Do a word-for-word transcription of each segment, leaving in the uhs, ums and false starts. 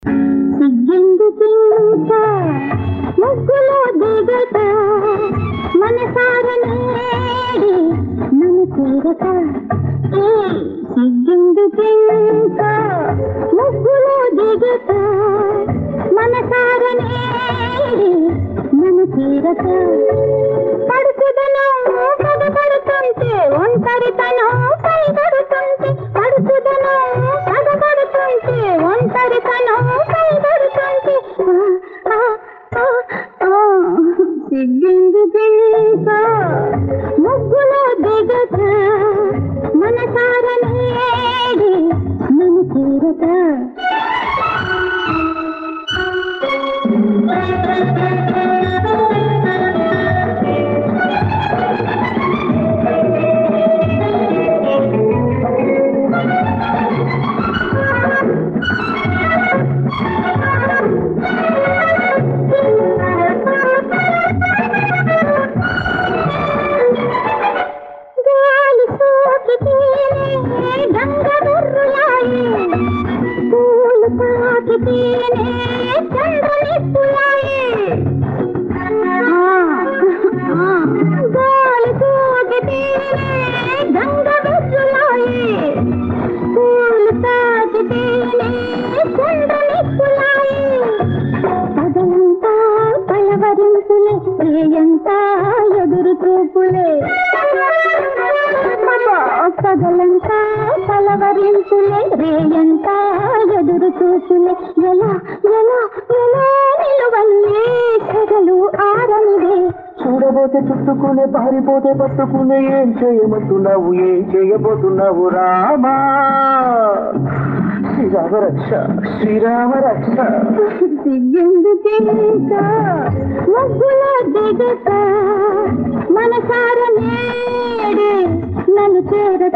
సిగ్గెందుకింత ముగ్గులో దిగట మనసారనేడి నన్ను తీరట సిగ్గెందుకింత ముగ్గులో దిగట మనసారనేడి నన్ను తీరట పడుకుదనం పదపడుతుంటే ఒంటరితనం పైగడుతుంటే పడుకుదనం పదపడుతుంటే ఒంటరితనం పైగడుతుంటే సిగ్గెందుకింత ముగ్గులో దిగట మనసారనేడి నన్ను తీరట ఎంత ఎదురు చూపులే పగలంతా పలవరింపులే రేయంత ఎదురు చూపులే ఎలా ఎలా ఎలా నిలువన్నీ చెగలు ఆరనిదే చూడబోతే చుట్టుకునే పారిపోతే పట్టుకునే ఏం చేయమంటున్నావు ఏం చేయబోతున్నావు రామా శ్రీరామ రక్ష శ్రీరామ రక్ష సిగ్గెందుకింత ముగ్గులో దిగట మనసారనేడి నన్ను చేరట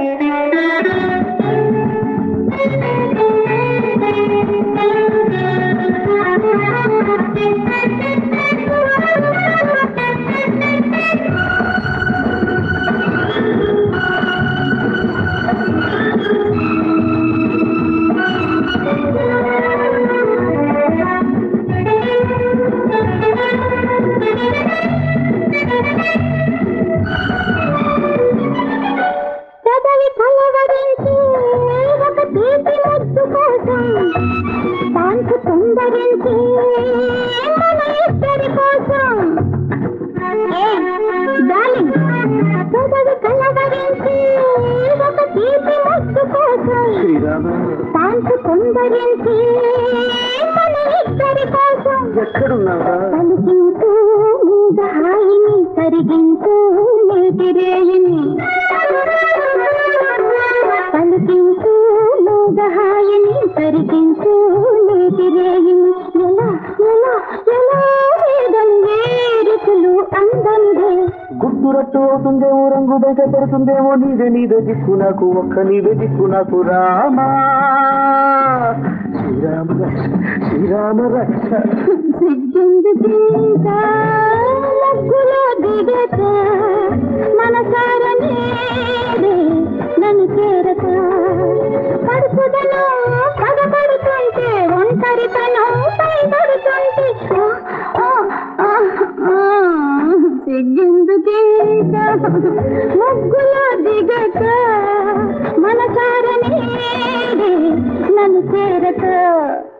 శాంతి తొందరించి మన ఇద్దరి కోసం డార్లింగ్ పెదవి కలవరించి ఒక తీపి ముద్దు కోసం శాంతి తొందరించి మన ఇద్దరి కోసం ఎక్కడున్నావా పలికించు హాయిని కరిగించు నీటి రేయిని పలికించు హాయిని కరిగించు నీటి రేయిని ఎలా ఎలా ఎలా వేదం వేరుకులు అందనిదే గుర్తురట్టు అవుతుందేమో రంగు బయట పడుతుందేమో నీదే నీదే దిక్కు నాకు ఒక్క నీదే దిక్కు నాకు రామా శ్రీరామ రక్ష శ్రీరామ రక్ష సిగ్గెందుకింత ముగ్గులో దిగట మనసారనేడి నన్ను చేరట పడుకుదనం పదపడుతుంటే ఒంటరితనం పైగడుతుంటే సిగ్గెందుకింత ముగ్గులో దిగట మనసారనేడి నన్ను చేరట